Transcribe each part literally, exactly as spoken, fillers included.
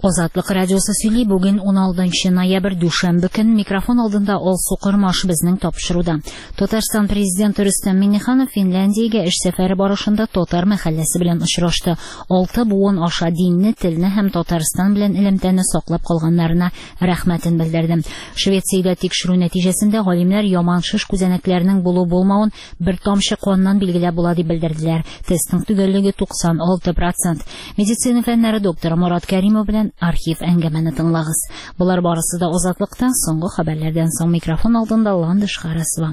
Азатлык радиосы сөйли, бүген он алтынчы ноябрь дүшәмбе көн микрофон алдында Ал Сукырмаш безнең тапшыруда. Татарстан президенты Рөстәм Миңнеханов Финляндиягә эш сәфәре барышында татар мәхәлләсе белән очрашты. Алты буын аша динне, телне һәм Татарстан белән элемтәне саклап калганнарына рәхмәтен белдерде. Швециядә тикшерү нәтиҗәсендә галимнәр яман шиш күзәнәкләренең булу булмавын бер тамчы каннан билгеләп була дип белдерделәр. Тестның төгәллеге туксан алты процент. Медицина фәннәре докторы Мурат Кәримов белән архив әңгәмәне тыңлагыз. Булар барысы да Азатлыктан соңгы хәбәрләрдән соң микрофон алдында Ландыш Харасова.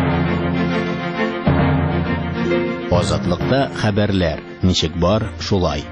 Азатлыкта хәбәрләр. Ничек бар, шулай.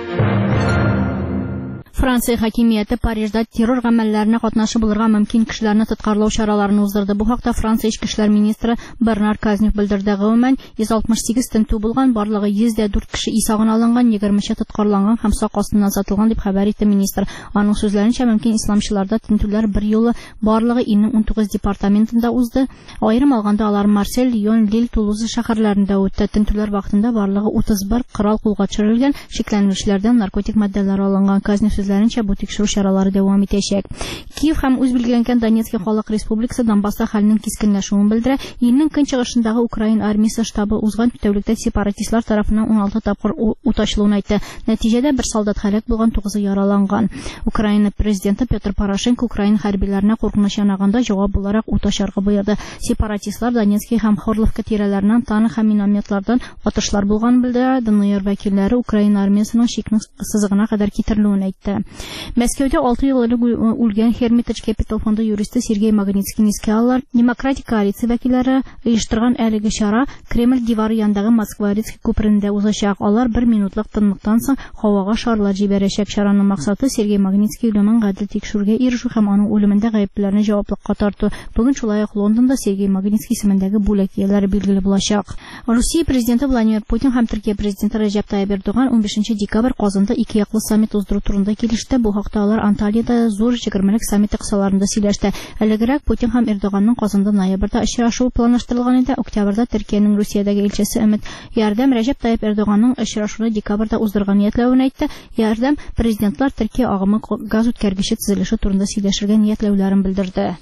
Франция хакимияте Парижда террор гамәлләренә катнашып булырга мөмкин кешеләрне тоткарлау чараларын уздырды. Бу хакта Франция ички эшләр министры Бернар Казнев белдерде. Гомумән йөз алтмыш сигез тентү булган, барлыгы йөз дә дүрт кеше исәгенә алынган, егерме тоткарланган һәм сак астыннан сатылган дип хәбәр итте министр. Аның сүзләренчә, мөмкин исламчыларда тентүләр бер юлы барлыгы илнең ун тугыз департаментында узды. Аерым алганда алар Марсель, Лион, Лиль, Тулуз шәһәрләрендә үтте. Тентүләр вакытында барлыгы утыз бер корал кулга төшерелгән, шикләнүчләрдән наркотик матдәләр алынган. Казнев сүзләренчә, бу тикшерү чаралары дәвам итәчәк. Киев һәм үз билгеләнгән Донецкий халык республикасы Донбасста хәлнең кискенләшүен белдерә. Илнең көнчыгышындагы Украин армиясе штабы узган тәүлектә сепаратистлар тарафыннан ун алты тапкыр ут ачылуын әйтте. Нәтиҗәдә бер солдат һәлак булган, тугызы яраланган. Украина президенты Петр Порошенко Украин хәрбиләренә куркыныч янаганда җавап буларак ут ачарга боерды. Сепаратистлар Донецкий һәм Хорловка тирәләреннән танк һәм минометлардан атышлар булган белдерә. ДНР вәкилләре Украина армиясының чикнең сызыгына кадәр китерелүен әйтте. Мәскәүдә алты ел элек үлгән Hermitage Capital фонды юристы Сергей Магнитский искә алалар. Демократик коалиция вәкилләре оештырган әлеге чара Кремль дивары янындагы Москва-Рильск күперендә узачак. Алар бер минутлык тынлыктан соң һавага шарлар җибәрәчәк. Чараның максаты Сергей Магнитский үлемен гадел тикшерүгә ирешү һәм аның үлемендә гаеплеләрне җаваплылыкка тарту. Бүген шулай ук Лондонда Сергей Магнитский исемендәге бүләк ияләре билгеле булачак. Россия президенты Владимир Путин һәм Төркия президенты Рәҗәп Таyyip Эрдоган он бишенче декабрь Казанда ике яклы саммит уздыру турында килеште. Бу хакта алар Анталиядә зур җигермелек саммиты кысаларында сөйләште. Әлегрәк Путин һәм Эрдоганның Казанда ноябрьдә очрашуы планлаштырылган иде. Октябрьдә Төркиянең Русиядәге элчесе Өмет Ярдәм Рәҗәп Таyyip Эрдоганның очрашуны декабрьдә уздырган ниятләвен әйтте. Ярдәм президентлар Төркия агымы газ үткәргече төзелеше турында сөйләшергә ниятләүләрен белдерде.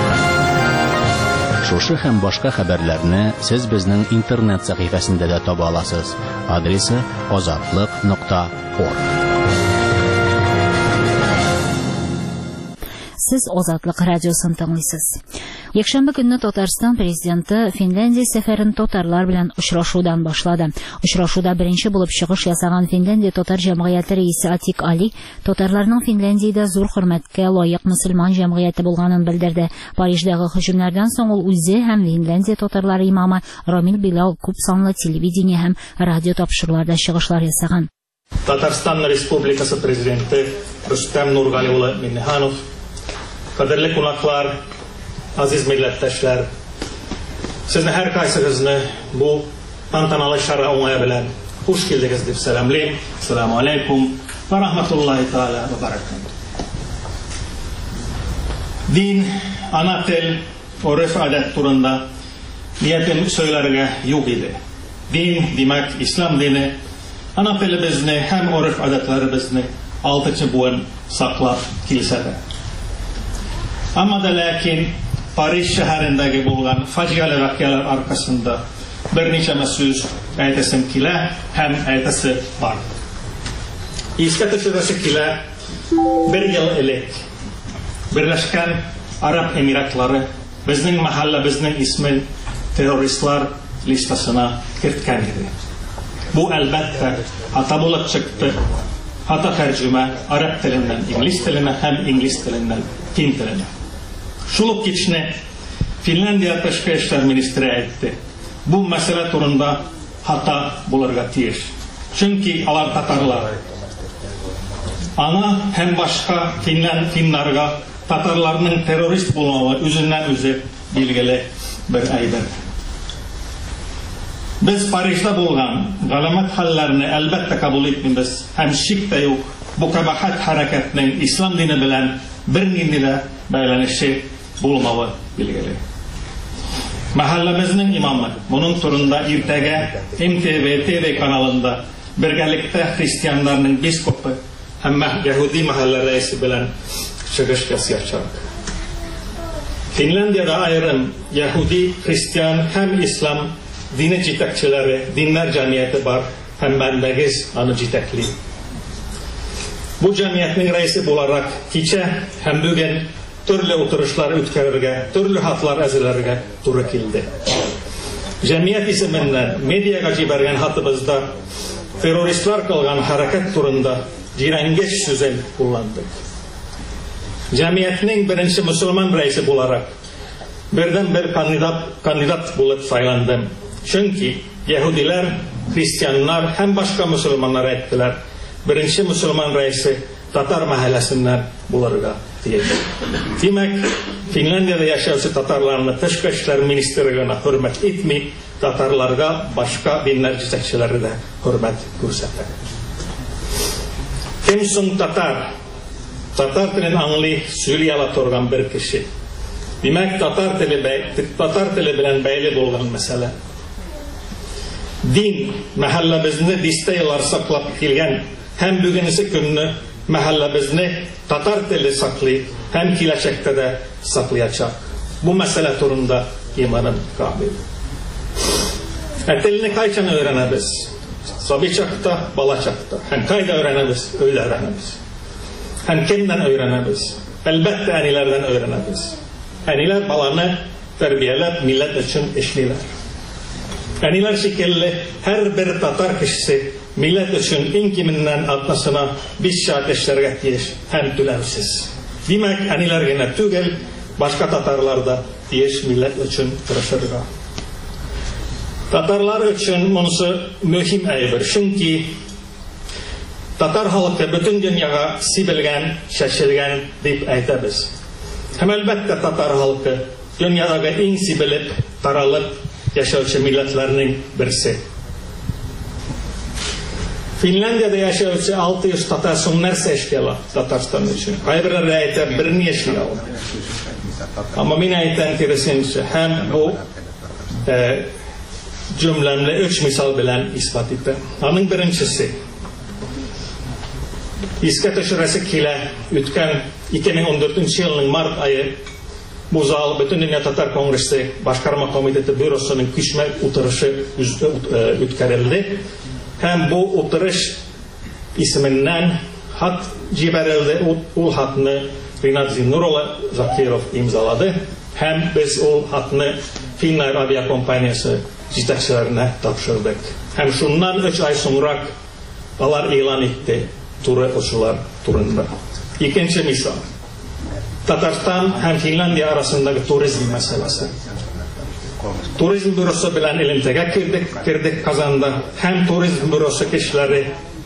Шушы һәм башка хәбәрләрне сез безнең интернет сәхифәсендә дә таба аласыз. Адресы азатлык нокта орг. Сез Азатлык радиосын тыңлыйсыз. Якшәмбе көнне Татарстан президенты Финляндия сәфәрен татарлар белән очрашудан башлады. Очрашуда беренче булып чыгыш ясаган Финляндия татар җәмгыяте рәисе Атик Али татарларның Финляндиядә зур хөрмәткә лаек мөселман җәмгыяте булганын белдерде. Париждагы һөҗүмнәрдән соң ул үзе һәм Финляндия татарлары имамы Рамил Билал күп санлы телевидение һәм радио тапшыруларда чыгышлар ясаган. Татарстан Республикасы президенты Рөстәм Нургали улы Миңнеханов, кадерле кунаклар, aziz milletteşler, sizin her kaysınızı bu tantanалы şara oңaya bilen hoş geldiniz deyip selamlayayım. Selamun aleyküm ve rahmetullahi teala ve berekatuhu. Din, ana tel, örf adet turunda niyetim söylerine yok idi. Din demek İslam dini, ana telimizni hem örf adetlerimizni altıncı buğun saklap kilisede. Ama da lakin Paris şəhərindəki bulğan faciəli vəqələr arkasında bir neçə söz aytasım kilə, həm aytası var. İskə düşürəsi kilə bir yıl elək Birləşkən Arab Emiratları bizning mahalla, bizning ismin teröristlər listasına kirtkən idi. Bu əlbəttə hata bulub çıxdı. Hata tərcümə Arab tilindən İngilis tilinə, həm İngilis tilindən Fin tilinə. Şulup geçine Finlandiya Tashqi ishlar ministri aytdi. Bu mesele turunda hata bularga tiyish. Çünkü alar Tatarlar. Ana hem başka Finland Finnlarga Tatarlarning terörist bulmağı özündən özü bilgili bir aydır. Biz Parijda bulgan galamet hallerini elbette kabul etmemiz. Hem şik de yok. Bu kabahat hareketinin İslam dini bilen bir ninile bağlanışı bulmağı bilgili. Mahallemizin imamı bunun turunda irtege M T V T V kanalında birgelikte Hristiyanlarının biskopu hem Yahudi mahalle reisi bilen çıkış yapacak. Finlandiya'da ayrım Yahudi, Hristiyan hem İslam dini citekçileri, dinler cemiyeti var hem bendegiz anı citekli. Bu cemiyetin reisi olarak kiçe hem bugün türlü oturuşlar ütkerirge, türlü hatlar ezilerge turu kildi. Cemiyet isiminden medyaga cibergen hatımızda teröristler kılgan hareket turunda direngeç sözel kullandık. Cemiyetinin birinci Müslüman reisi olarak birden bir kandidat, kandidat bulup saylandım. Çünkü Yahudiler, Hristiyanlar hem başka Müslümanlar ettiler. Birinci Müslüman reisi Tatar mahallesinden bularga diyecek. Demek Finlandiya'da yaşayıcı Tatarlarını Dışkı İşler Ministerliğine hürmet etmeyip Tatarlarga başka dinler citekçileri de hürmet gösterdi. Kimsin Tatar? Tatar dilini anlı söyleyala turgan bir kişi. Demek Tatar dili, Tatar dili bilen beyli bulgan mesele. Din mahallebizini diste yıllar saklap kilgen hem bugünüsü gününü mahallebizini Tatar dili saklayıp hem kileçekte de saklayacak. Bu mesele turunda imanım kamil. Etelini kayçan öğrenemiz. Sabi çakta, bala çakta. Hem kayda öğrenemiz, öyle öğrenemiz. Hem kimden öğrenemiz? Elbette enilerden öğrenemiz. Eniler balanı terbiyelep millet için işliler. Eniler şekilli her bir Tatar kişisi millet için in kiminden atmasına biz şateşlerge diyeş hem tülevsiz. Demek eniler gene tügel başka Tatarlar da diyeş millet için tırışırga. Tatarlar için bunsu mühim ayıbır. Çünkü Tatar halkı bütün dünyaya sibilgen, şaşılgen deyip aytabiliriz. Hem elbette Tatar halkı dünyadaki en sibilip, taralıp yaşayıcı milletlerinin birisi. Finlandiya'da yaşayıcı altı yüz Tatar sonlar seçkiyorlar Tatarstan için. Kaybırlar ayta birini yaşıyorlar. Ama min aytan kirisince hem bu e, cümlemle üç misal bilen ispat etti. Onun birincisi İskat aşırısı kile ütken iki bin on dördüncü yılının Mart ayı bu zal bütün Dünya Tatar Kongresi Başkarma Komiteti Bürosu'nun küçme oturuşu ütkerildi. Hem bu oturuş isminden hat ciberildi. O hatını Rinat Zinurola Zakirov imzaladı. Hem biz o hatını Finnair Avia Kompanyası citekçilerine tapşırdık. Hem şundan üç ay sonra alar ilan etti. Turu uçular turunda. İkinci misal. Tatarstan hem Finlandiya arasındaki turizm meselesi. Turizm bürosu bilen ilintege girdik, girdik kazanda. Hem turizm bürosu kişileri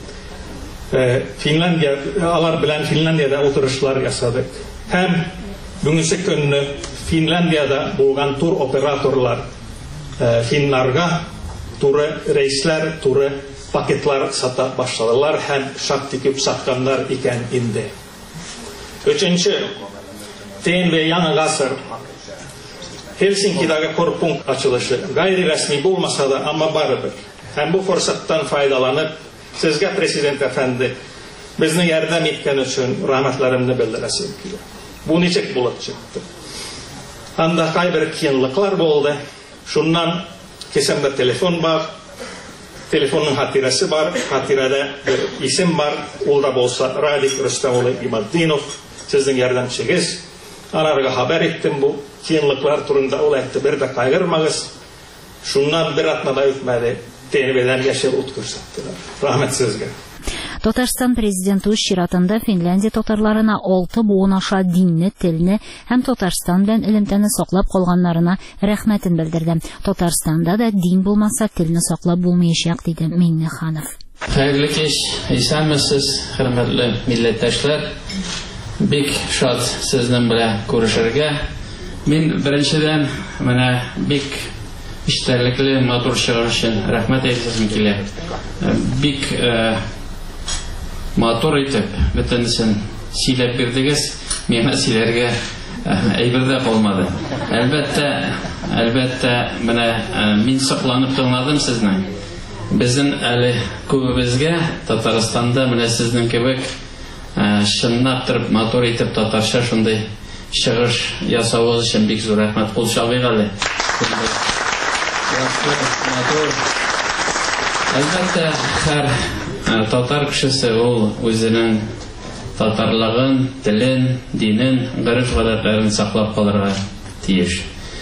e, Finlandiya, alar bilen Finlandiya'da oturuşlar yasadık. Hem bugünkü günü Finlandiya'da bulgan tur operatörler e, Finnarga turu reisler, turu paketler sata başladılar. Hem şart dikip satkanlar iken indi. Üçüncü, T N V Yanı Gasır Helsinki'deki korpunk açılışı gayri resmi bulmasa da ama barıdır. Hem bu fırsattan faydalanıp sizge Prezident Efendi bizni yardım etken için rahmetlerimni bildiresim ki. Bu niçik bulup çıktı. Anda kaybir kiyinlikler oldu. Şundan kesemde telefon var. Telefonun hatiresi var. Hatirede bir isim var. Olda bolsa Radik Rüstemoğlu İmaddinov sizin yardımcınız. Anarga haber ettim bu kiyinlikler turunda ol etti. Bir de kaygırmağız. Şundan bir atmada ütmedi. T N V'den yaşıl ut gösterdiler. Rahmet sizge. Tatarstan президенті үз чиратында Финляндия татарларына алты буын аша динне, телне һәм Татарстан белән элемтәне саклап калганнарына рәхмәтен белдерде. Татарстанда да дин булмаса телне саклап булмаячак диде Миннеханов. Хәерле кич, исәнмесез, хөрмәтле милләттәшләр. Бик шат сезнең белән күрешергә. Мин беренчедән менә бик иштәрлекле матур чыгыш өчен рәхмәт әйтәсем килә. Бик матур итеп, бөтенесен сөйләп бирдегез, миңа сөйләргә әйбер дә калмады. Әлбәттә, әлбәттә, менә мин сакланып тыңладым сезне. Безнең әле күбебезгә Татарстанда менә сезнең кебек чынлап торып, мотор итеп татарча шундый чыгыш ясавыгыз өчен бик зур рәхмәт. Кул чабыйк әле. Әлбәттә, һәр татар кешесе ул үзенең татарлыгын, телен, динен, гореф-гадәтләрен саклап калырга тиеш.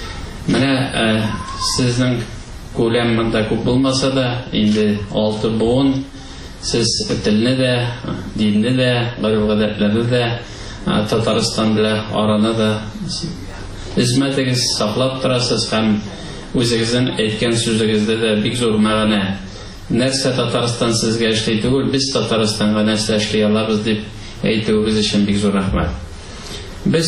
Менә сезнең күләм монда күп булмаса да, инде алты буын сез телне дә, динне дә, гореф-гадәтләрне дә, Татарстан белән араны да үзмәтегез саклап торасыз һәм үзегезнең әйткән сүзегездә дә бик зур мәгънә. Нәрсә Татарстан сезгә эшли түгел, biz Татарстанга нәрсә эшли алабыз дип әйтүегез өчен бик зур рәхмәт. Без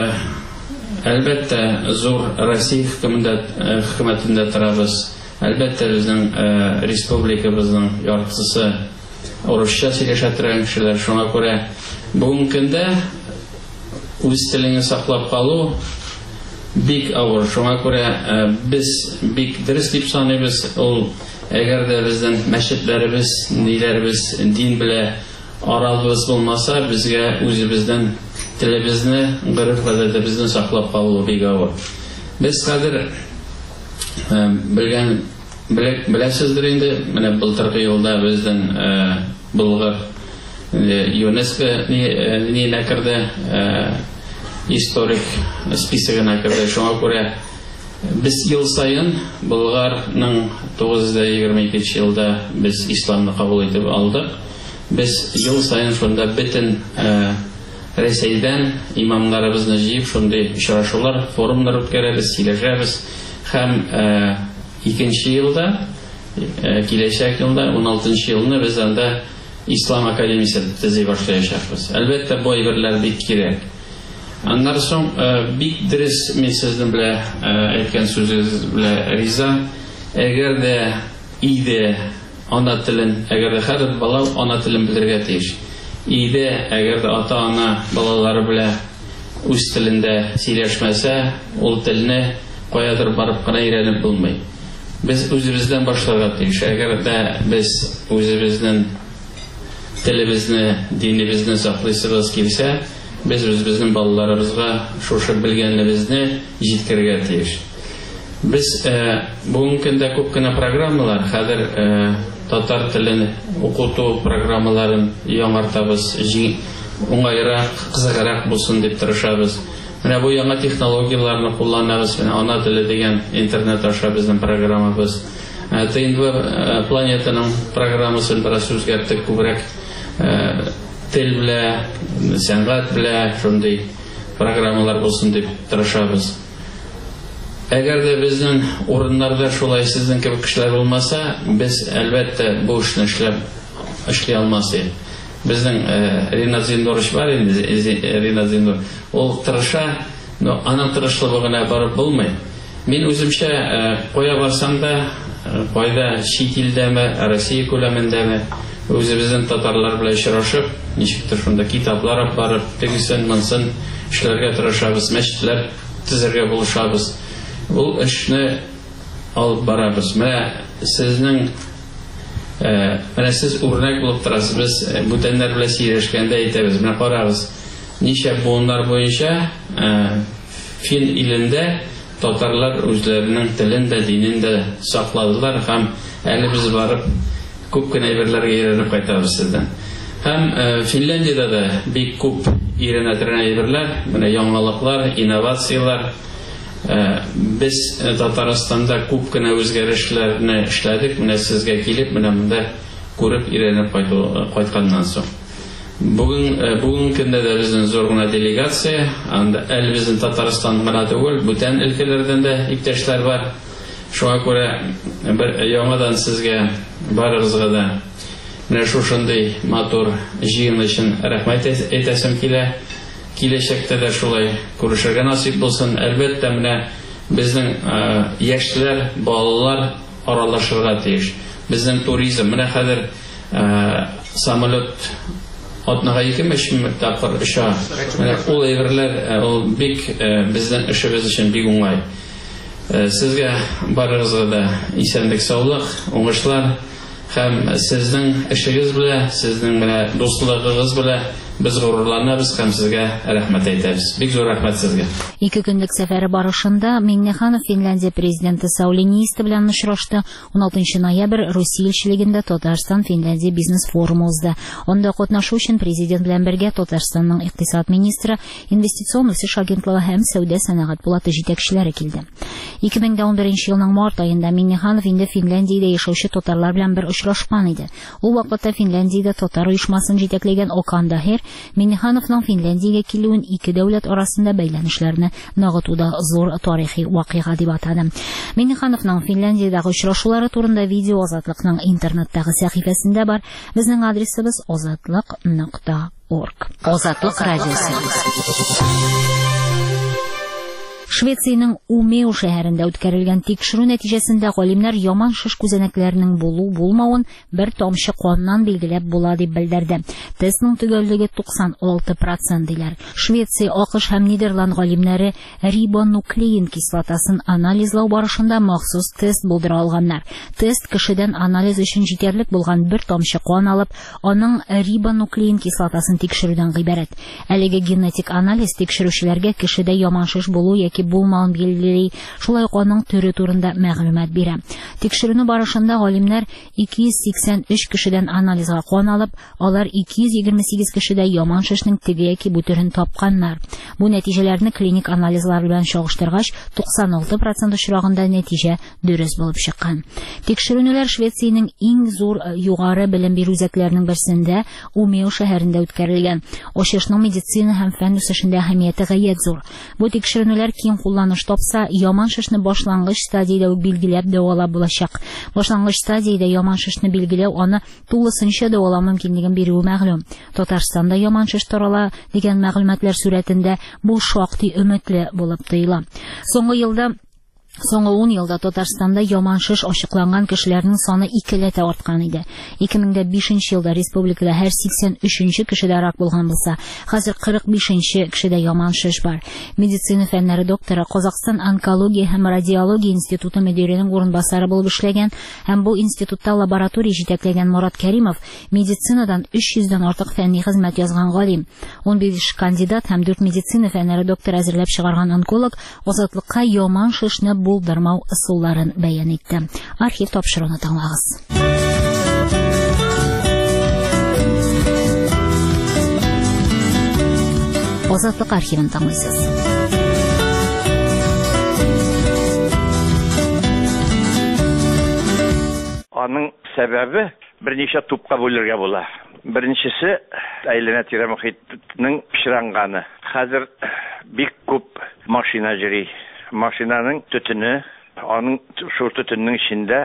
әлбәттә зур Россия хөкүмәтендә торабыз. Әлбәттә безнең республикабызның яртысы урысча сөйләшә торган кешеләр, шуңа күрә бүгенге көндә үз телеңне саклап калу бик авыр. Шуңа күрә без бик дөрес дип саныйбыз. Ул әгәр дә безнең мәчетләребез, ниләребез дин белән аралыгыбыз булмаса, безгә үзебезнең телебезне, гореф-гадәтебезне саклап калу бик авыр. Без хәзер белгән беләсездер инде, менә былтыргы елда безнең Болгар ЮНЕСКО нигә керде, историк списогына керде. Шуңа күрә без ел сайын Болгарның тугыз йөз егерме икенче елда без исламны кабул итеп алдык. Без ел сайын шунда бөтен Рәсәйдән имамнарыбызны җыеп шундый очрашулар, форумнар үткәрәбез, сөйләшәбез һәм икенче елда, киләчәк елда, ун алтынчы елны без анда Ислам академиясе төзи башлаячакбыз. Әлбәттә, бу әйберләр бик кирәк. Аннан соң бик дөрес мин сезнең белән әйткән сүзегез белән риза. Әгәр дә иде ана телен, әгәр дә һәр бала ана телен белергә тиеш. Иде әгәр дә ата-ана балалары белән үз телендә сөйләшмәсә, ул телне каядыр барып кына өйрәнеп булмый. Без үзебездән башларга тиеш. Әгәр дә без үзебезнең телебезне, динебезне саклыйсыбыз килсә, без үзебезнең балаларыбызга шушы белгәнебезне җиткерергә тиеш. Без бүгенге көндә күп кенә программалар, хәзер татар телен укыту программаларын яңартабыз, уңайрак, кызыграк булсын дип тырышабыз. Менә бу яңа технологияларны кулланабыз. Менә ана теле дигән интернет аша безнең программабыз. ТНВ планетаның программасын бераз үзгәрттек, күбрәк тел белән, сәнгать белән шундый программалар булсын дип тырышабыз. Әгәр дә безнең урыннарда шулай сезнең кебек кешеләр булмаса, без әлбәттә бу эшне эшләп эшли алмас идек. Безнең Ринат Зиндурович бар инде, Ринат Зиндур. Ул тырыша, но аның тырышлыгы гына барып булмый. Мин үземчә кая барсам да, кайда чит илдәме, Россия күләмендәме, үзебезнең татарлар белән очрашып, ничектер шунда китаплар алып барып, тегесен, монсын эшләргә тырышабыз, мәчетләр төзергә булышабыз. Ул эшне алып барабыз. Менә сезнең менә сез үрнәк булып торасыз. Без бүтәннәр белән сөйләшкәндә әйтәбез. Менә карагыз, ничә буыннар буенча Фин илендә татарлар үзләренең телен дә, динен дә сакладылар һәм әле без барып күп кенә әйберләргә өйрәнеп кайтабыз сездән. Һәм Финляндиядә дә бик күп өйрәнә торган әйберләр, менә яңалыклар, инновациялар. Без Татарстанда күп кенә үзгәрешләрне эшләдек. Менә сезгә килеп, менә монда күреп өйрәнеп кайтканнан соң. Бүген бүген көндә дә безнең зур гына делегация, анда әле безнең Татарстан гына түгел, бүтән өлкәләрдән дә иптәшләр бар. Шуңа күрә бер яңадан сезгә барыгызга да менә шушындый матур җыен өчен рәхмәт әйтәсем килә. Киләчәктә дә шулай күрешергә насип булсын. Әлбәттә, менә безнең яшьләр, балалар аралашырга тиеш. Безнең туризм, менә хәзер самолет атнага ике-өч тапкыр оча. Менә ул әйберләр, ул бик безнең эшебез өчен бик уңай. Сезгә барыгызга да исәнлек, саулык, уңышлар һәм сезнең эшегез белән, сезнең менә дуслыгыгыз белән Без горурланабыз һәм сезгә рәхмәт әйтәбез. Бик зур рәхмәт сезгә. Ике көнлек сәфәре барышында Миңнеханов Финляндия президенты Саули Ниисте белән очрашты. он алтынчы ноябрь Русия илчелегендә Татарстан-Финляндия бизнес форумы узды. Анда катнашу өчен президент белән бергә Татарстанның икътисад министры, инвестицион үсеш агентлыгы һәм сәүдә сәнәгать булаты җитәкчеләре килде. ике мең дә унберенче елның март аенда Миңнеханов инде Финляндиядә яшәүче татарлар белән бер очрашкан иде. Ул вакытта Финляндиядә татар оешмасын җитәкләгән Окан Дахир Миңнехановның Финляндиягә килүен ике дәүләт арасында бәйләнешләрне ныгытуда зур тарихи вакыйга дип атады. Миңнехановның Финляндиядәге очрашулары турында видео Азатлыкның интернеттагы сәхифәсендә бар. Безнең адресыбыз азатлык нокта орг. Азатлык радиосы. Швециянең Умео шәһәрендә үткәрелгән тикшерү нәтиҗәсендә галимнәр яман шиш күзәнәкләренең булу-булмавын бер тамчы каннан билгеләп була дип белдерде. Тестның төгәллеге туксан алты процент диләр. Швеция, АКШ һәм Нидерланд галимнәре рибонуклеин кислотасын анализлау барышында махсус тест булдыра алганнар. Тест кешедән анализ өчен җитәрлек булган бер тамчы кан алып, аның рибонуклеин кислотасын тикшерүдән гыйбарәт. Әлеге генетик анализ тикшерүчеләргә кешедә яман шиш булу яки булмауын билгели, шулай ук аның төре турында мәгълүмат бирә. Тикшерү барышында галимнәр ике йөз сиксән өч кешедән анализга кан алып, алар ике йөз егерме сигез кешедә яман шишнең теге яки бу төрен тапканнар. Бу нәтиҗәләрне клиник анализлар белән чагыштыргач, туксан алты процент очрагында нәтиҗә дөрес булып чыккан. Тикшерүләр Швециянең иң зур югары белем бирү үзәкләренең берсендә, Умео шәһәрендә үткәрелгән. Ачышның медицина һәм фән үсешендә әһәмияте гаять зур. Бу тикшерүләр киң кулланыш тапса, яман шишне башлангыч стадиядә үк билгеләп дәвалап булачак. Башлангыч стадиядә яман шишне билгеләү аны тулысынча дәвалау мөмкинлеген бирүе мәгълүм. Татарстанда яман шиш тарала дигән мәгълүматлар сурәтендә бу шактый өметле булып тоела. Соңгы елда Соңгы ун елда Татарстанда яман шиш ачыкланган кешеләрнең саны икеләтә арткан иде. ике мең бишенче елда республикада һәр сиксән өченче кешедә рак булган булса, хәзер кырык бишенче кешедә яман шиш бар. Медицина фәннәре докторы, Казакстан онкология һәм радиология институты мөдиренең урынбасары булып эшләгән һәм бу институтта лаборатория җитәкләгән Мурат Кәримов медицинадан өч йөздән артык фәнни хезмәт язган галим. ун биш кандидат һәм дүрт медицина фәннәре докторы әзерләп чыгарган онколог Азатлыкка яман шишне булдырмау ысулларын бәян итте. Архив тапшыруны тыңлагыз. Азатлык архивын тыңлыйсыз. Аның сәбәбе берничә тупка бүләргә була. Беренчесе әйләнә-тирә мөхитнең пычранганы. Хәзер бик күп машина йөри. Машинаның төтене, аның шул төтеннең içində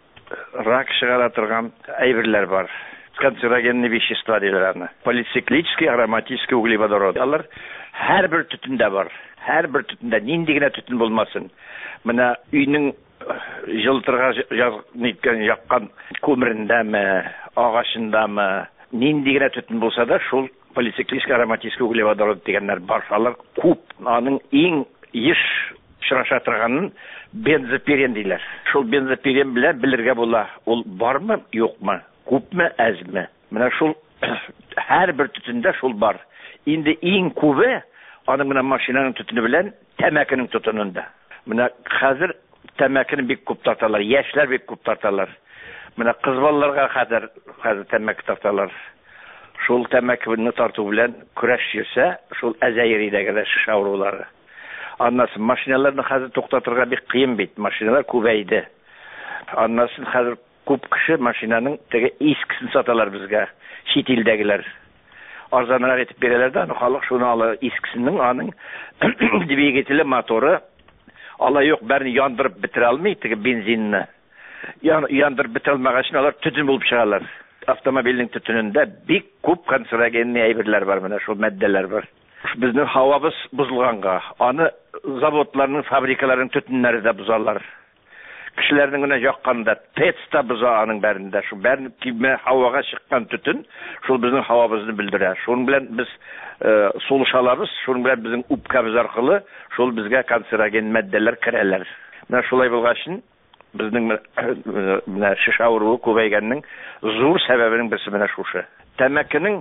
рак чыгара торган әйберләр бар. Канцерогенные вещества диләр аны. Полициклический ароматический углеводород. Алар һәрбер төтендә бар. Һәрбер төтендә нинди генә төтен булмасын. Менә өйнең җылтырга ниткән яккан күмерендәме, агачындамы, нинди генә төтен булса да, шул полициклический ароматический углеводород дигәннәр бар. Алар күп. Аның иң еш чыраша торганын бензопирен диләр. Шул бензопирен белән белергә була, ул бармы, юкмы, күпме, әзме. Менә шул һәрбер төтендә шул бар. Инде иң күбе аның менә машинаның төтене белән тәмәкенең төтенендә. Менә хәзер тәмәкене бик күп тарталар, яшьләр бик күп тарталар. Менә кыз балаларга хәзер хәзер тәмәке тарталар. Шул тәмәкене тарту белән көрәш йөрсә, шул әзәйридәге шиш авырулары. Аннасы машиналарны хәзер туктатырга бик кыен бит. Машиналар күбәйде. Аннасы хәзер күп кеше машинаның теге искесен саталар безгә, чит илдәгеләр. Арзанрак итеп бирәләр дә, аны халык шуны ала, искесенең аның двигателе, моторы ала юк, берни яндырып бетерә алмый, теге бензинны. Яндырып бетерә алмагач, алар төтен булып чыгалар. Автомобильнең төтенендә бик күп канцерогенный әйберләр бар, менә шул матдәләр бар. Безнең һавабыз бузылганга, аны заводларның, фабрикаларның төтеннәре дә бузалар. Кешеләрнең генә якканда тестта буза аның бәрендә. Шу бәрне киме һавага чыккан төтен, шул безнең һавабызны белдерә. Шуның белән без сулыш алабыз, шуның белән безнең үпкәбез аркылы шул безгә канцероген матдәләр керәләр. Менә шулай булгачын безнең менә шиш авыруы күбәйгәннең зур сәбәбенең берсе менә шушы. Тәмәкенең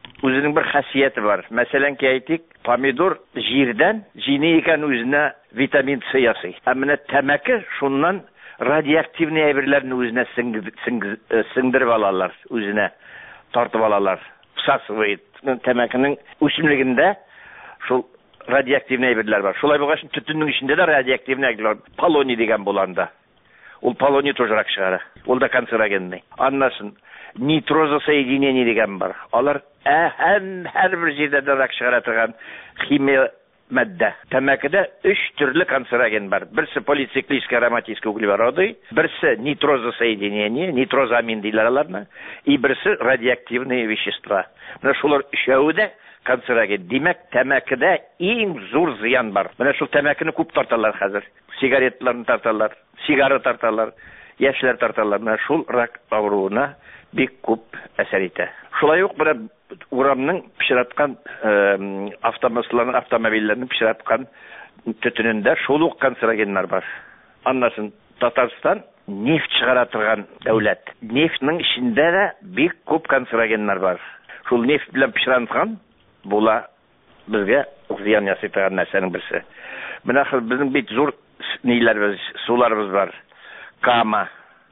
үзенең бер хасияте бар. Мәсәлән, әйтик, помидор җирдән җине икән үзенә витамин С ясый. Ә менә тәмәке шуннан радиоактивный әйберләрне үзенә сеңдереп алалар, үзенә тартып алалар. Всасывает. Тәмәкенең үсемлегендә шул радиоактивный әйберләр бар. Шулай булгач, төтеннең içендә дә радиоактивный әйберләр, полоний дигән буланда. Ул полоний тожрак чыгара. Ул да канцерогенный. Аннан нитрозосоединение дигән бар. Алар һәм һәрбер җирдә дә рак чыгара торган химия мәддә. Тәмәкедә өч төрле канцероген бар. Берсе полициклический ароматический углевороды, берсе нитрозосоединение, нитрозамин диләр аларны, и берсе радиоактивные вещества. Менә шулар өчәүе дә канцероген. Димәк, тәмәкедә иң зур зыян бар. Менә шул тәмәкене күп тарталар хәзер. Сигаретларны тарталар, сигара тарталар, яшьләр тарталар. Менә шул рак авыруына бик күп әсәр итә. Шулай ук бер урамның пешераткан автомобильләрнең автомобильләрнең пешераткан төтенендә шул ук канцерогеннар бар. Аннан Татарстан нефть чыгара торган дәүләт. Нефтьнең içендә дә бик күп канцерогеннар бар. Шул нефть белән пешеранган була безгә зыян ясый торган нәрсәнең берсе. Менә безнең бит зур ниләрбез, суларыбыз бар. Кама,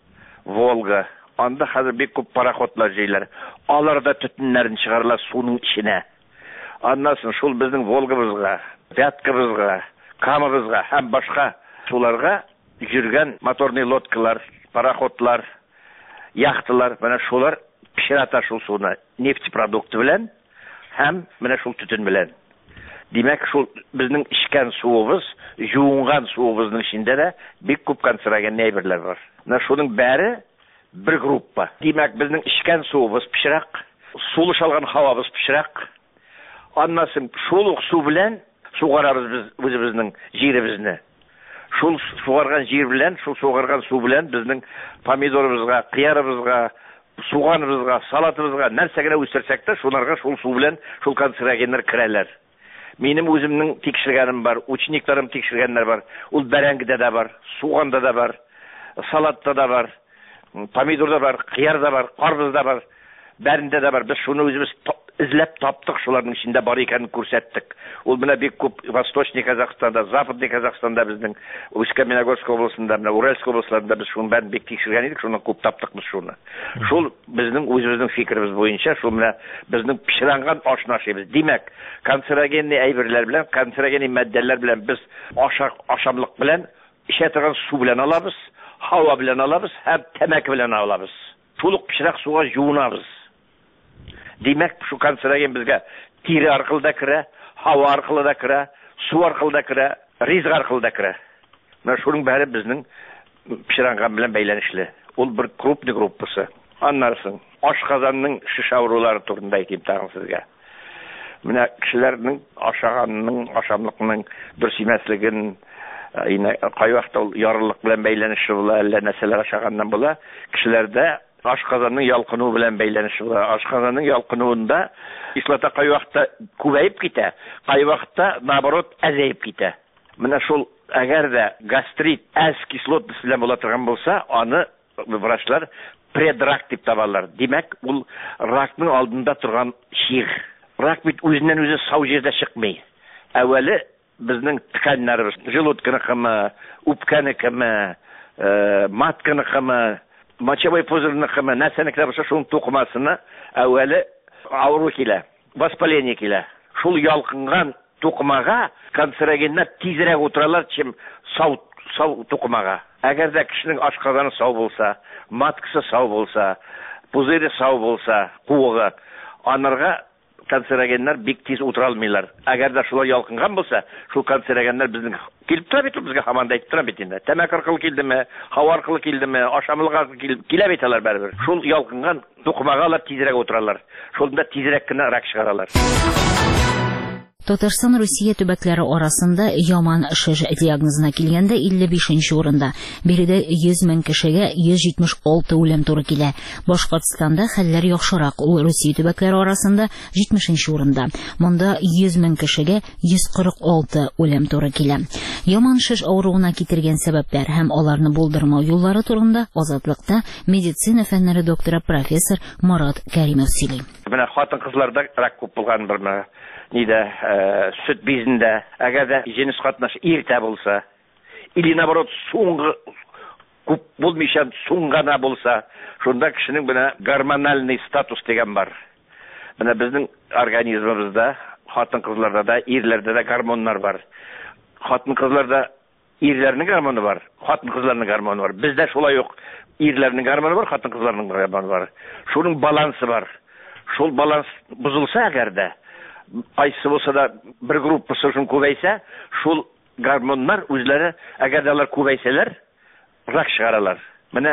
Волга, анда хәзер бик күп пароходлар җыйлар. Алар да төтеннәрен чыгаралар суның içенә. Аннан шул безнең Волгабызга, Вяткабызга, Камабызга һәм башка суларга йөргән моторный лодкалар, пароходлар, яхталар, менә шулар пешерата шул суны нефтепродукты белән һәм менә шул төтен белән. Димәк, шул безнең ичкән суыбыз, юынган суыбызның içендә дә бик күп канцероген әйберләр бар. Менә шуның бәре bir группа. Димәк, безнең ичкән суыбыз пешерак, сулыш алган һавабыз пешерак. Аннан шул ук су белән сугарабыз без үзебезнең җиребезне. Шул сугарган җир белән, шул сугарган су белән безнең помидорыбызга, кыярыбызга, суганыбызга, салатыбызга нәрсә генә үстерсәк тә, шуларга шул су белән шул канцерогеннар керәләр. Минем үземнең тикшергәнем бар, ученикларым тикшергәннәр бар. Ул бәрәңгедә дә бар, суганда да бар, салатта да бар. Помидорда бар, кыярда бар, карбызда бар, бәрендә дә бар. Без шуны үзебез изләп таптык, шуларның içендә бар икәнен күрсәттек. Ул менә бик күп Восточный Казахстанда, Западный Казахстанда, безнең Усть-Каменогорск областында, менә Уральск областьларында без шуны бәрен бик тикшергән идек, шуны күп таптык без шуны. Шул безнең үзебезнең фикеребез буенча, шул менә безнең пешеранган ашны ашыйбыз. Димәк, канцерогенный әйберләр белән, канцерогенный матдәләр белән без ашамлык белән, эчә торган су белән алабыз. Hava белән алабыз, һәм тәмәке белән алабыз. Шул ук пешерак суга юынабыз. Димәк, шу канцероген безгә тире аркылы да керә, һава аркылы да керә, су аркылы да керә, ризык аркылы да керә. Менә шуның бәре безнең пешеранган белән бәйләнешле. Ул бер крупный группасы. Аннан соң ашказанның шиш авырулары турында әйтим тагын сезгә. Менә кешеләрнең ашаганның, ашамлыкның дөрес имәслеген, Yine kayvakta yarıllık bilen beylenişi bula, elle neseler aşağından bula. Kişilerde aşkazanın yalkınığı bilen beylenişi bula. Aşkazanın yalkınığında islata kayvakta kuvayıp gite, kayvakta nabarot azayıp gite. Mine şol, eğer de gastrit, az kislotlusu bilen bulatırgan bolsa, onu vraçlar predrak dip tabarlar. Demek, bu rakның aldında turgan şiir. Rak bit özünden özü sağ jerde çıkmay. Evveli bizning tikanlarimiz, желудкыныкымы, үпкәнекеме, маткыныкымы, мочевой пузырьныкымы, нәрсәнекләр булса, шуның тукымасына әүвәле авыру килә, воспаление килә. Шул ялкынган тукымага канцерогеннар тизрәк утыралар, чем сау сау тукымага. Әгәр дә кешенең ашказаны сау булса, маткасы сау булса, пузыры сау булса, куыгы, анарга канцерогеннар бик тиз утыра алмыйлар. Әгәр дә шулай ялкынган булса, шул канцерогеннар безнең килеп тора бит, безгә һаман да әйтеп тора бит инде. Тәмәк аркылы килдеме, һава аркылы килдеме, ашамлык аркылы килә бит алар барыбер. Шул ялкынган тукымага алар тизрәк утыралар. Шулда тизрәк кенә рак чыгаралар. Татарстан Русия төбәкләре арасында яман шиш диагнозына килгәндә илле бишенче урында. Биредә йөз мең кешегә йөз җитмеш алты үлем туры килә. Башкортстанда хәлләр яхшырак. Ул Русия төбәкләре арасында җитмешенче урында. Монда йөз мең кешегә йөз кырык алты үлем туры килә. Яман шеш авыруына китергән сәбәпләр һәм аларны булдырмау юллары турында Азатлыкта медицина фәннәре докторы профессор Марат Кәримов сөйли. Менә хатын-кызларда рак күп булган бер нидә, сөт безендә, әгәр дә җенес катнашы иртә булса, или наоборот соңгы күп булмыйча соңгана булса, шунда кешенең менә гормональный статус дигән бар. Менә безнең организмыбызда, хатын-кызларда да, ирләрдә дә гормоннар бар. Хатын-кызларда ирләрнең гормоны бар, хатын-кызларның гормоны бар. Бездә шулай ук ирләрнең гормоны бар, хатын-кызларның гормоны бар. Шуның балансы бар. Шул баланс бузылса әгәр дә, айсы булса да бер группасы шун күбәйсә, шул гормоннар үзләре әгәр дә алар күбәйсәләр, рак чыгаралар. Менә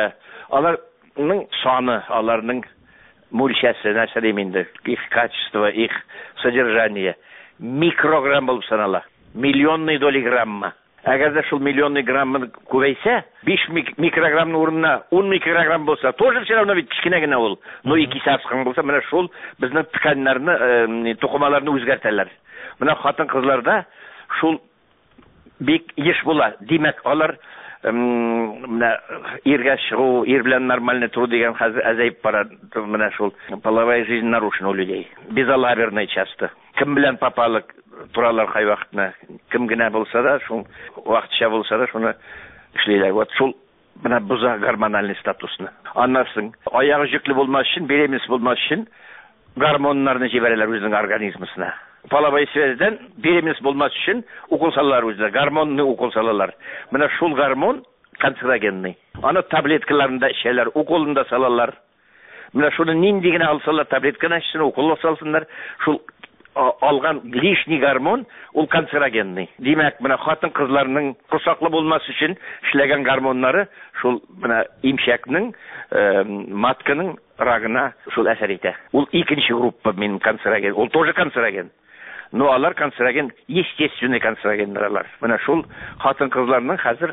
аларның саны, аларның мөлшәсе, нәрсә дим инде, их качество, их содержание микрограмм булып санала. Миллионный доли грамма. Әгәр дә шул миллионный граммны күбәйсә, биш микрограммның урынына он микрограмм булса, тоже все равно бит кичкенә генә ул. Но икесе асқан булса, менә шул безнең тканьларны, тукымаларны үзгәртәләр. Менә хатын-кызларда шул бик еш була. Димәк, алар менә иргә чыгу, ир белән нормально туру дигән хәзер әзәйп бара. Менә шул половая жизнь нарушена у людей. Безалаберная часто. Кем белән папалык туралар кай вакытны, кем генә булса да, шул вакытча булса да, шуны эшләйләр. Вот шул менә буза гормональный статусны. Аннан аягы җөкле булмас өчен, беременность булмас өчен гормоннарны җибәрәләр үзенең организмына. Половой связьдән беременность булмас өчен укол салалар үзләре, гормонны укол салалар. Менә шул гормон канцерогенный. Аны таблеткаларында эчәләр, уколында салалар. Менә шуны нинди генә алсалар, таблетканы эчсен, укол салсыннар, шул алган лишний гормон ул канцерогенный. Димәк, менә хатын-кызларның курсаклы булмас өчен эшләгән гормоннары шул менә имчәкнең, матканың рагына шул әсәр итә. Ул икенче группа минем канцероген. Ул тоже канцероген. Но алар канцероген, естественный канцерогеннар. Менә шул хатын-кызларның хәзер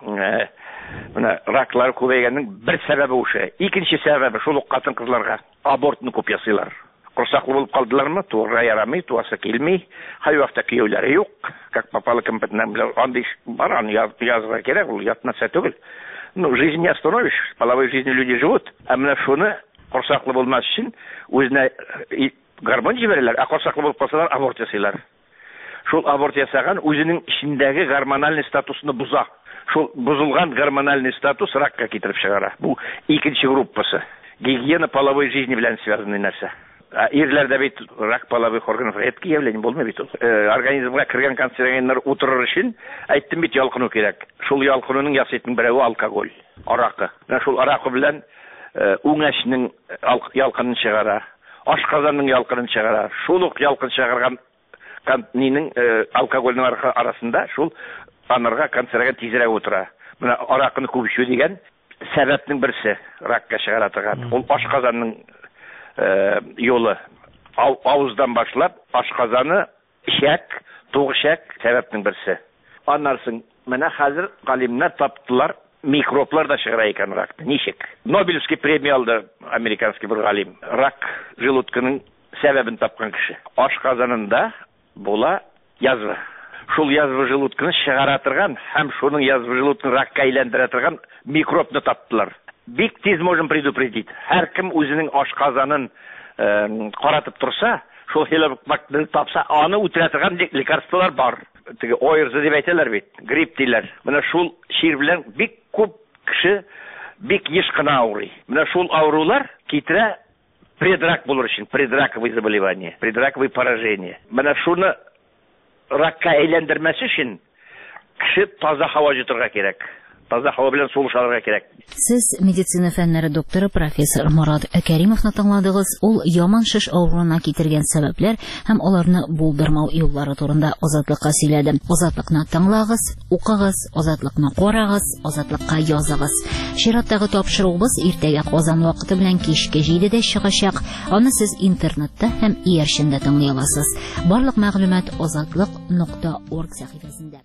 менә раклар күбәйгәннең бер сәбәбе ушы. Икенче сәбәбе шул хатын-кызларга абортны күп ясыйлар. Курсаклы булып калдылармы, тугры ярамый, туасы килми, һәр вакытта кияүләре юк, как попало компетентным, андый баран язга кирәк, ул ятмаса түгел. Ну, жизнь не остановишь, половой жизнью люди живут, а менә шуны курсаклы булмас өчен үзенә гормон җибәрәләр, а курсаклы булып калсалар аборт ясыйлар. Шул аборт ясаган үзенең ичендәге гормональ статусны буза. Шул бузылган гормональ статус ракка китереп чыгара. Бу икенче группасы. Гигиена половой жизни белән связаны нәрсә. Ирләрдә бит рак половых органов редкий явление булмый бит ул. Организмга кергән канцерогеннар утырыр өчен әйттем бит ялкыну кирәк. Шул ялкынуның ясыйтын берәү алкоголь, аракы. Менә шул аракы белән уңашның ялкынын чыгара, ашказанның ялкынын чыгара. Шул ук ялкын чыгарган кантнинең алкогольның арасында шул анарга канцероген тизрәк утыра. Менә аракыны күп ичү дигән сәбәпнең берсе ракка чыгара торган. Ул ашказанның yolu avuzdan başlap aşkazanı işek, tuğuşek sebepnin birisi. Anlarsın, mene hazır galimler taptılar, mikroplar da çıkara ekan rakta. Nişik? Nobelski premiya aldı Amerikanski bir galim. Rak желудкының sebebini tapkan kişi. Aşkazanında bola yazvı. Şul yazvı желудкını çıkaratırgan, hem şunun yazvı желудкını rakka aylandıratırgan mikropnu taptılar. Бик тиз можем предупредить. Һәр кем үзенең ашказанын каратып турса, шул хелобактерны тапса, аны үтерә торган лекарстволар бар. Теге ойырзы дип әйтәләр бит, грипп диләр. Менә шул шир белән бик күп кеше бик еш кына авырый. Менә шул авырулар китерә предрак булыр өчен, предраковый заболевание, предраковый поражение. Менә шуны ракка әйләндермәс өчен кеше таза һава җутырга кирәк. Таза һава белән сулыш алырга кирәк. Сез медицина фәннәре докторы профессор Марат Кәримовны тыңладыгыз. Ул яман шеш авыруына китергән сәбәпләр һәм аларны булдырмау юллары турында Азатлыкка сөйләде. Азатлыкны тыңлагыз, укыгыз, Азатлыкны карагыз, Азатлыкка языгыз. Чираттагы тапшыруыбыз иртәгә Казан вакыты белән кичке җидедә чыгачак. Аны сез интернетта һәм иярчендә тыңлый аласыз. Барлык мәгълүмат азатлык нокта орг сәхифәсендә.